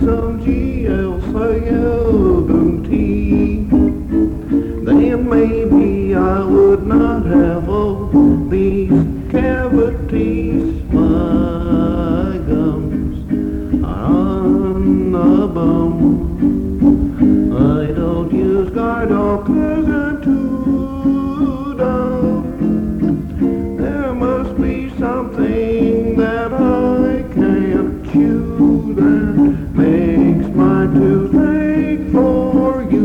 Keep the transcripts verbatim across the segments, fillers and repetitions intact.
some G L C L tea, then maybe I would not have all these cavities. My gums are on the bum. I don't use Gardol 'cause I'm too dumb. There must be something that I can't chew that makes my toothache for you.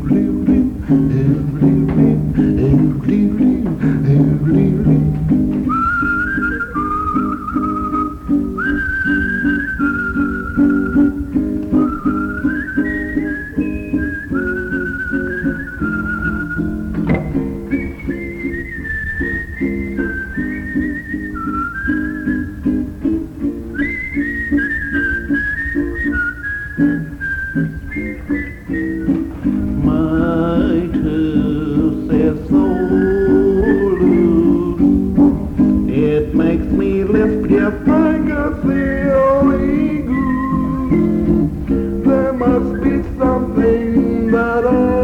My tooth is so loose, it makes me lisp just like a silly goose. There must be something that I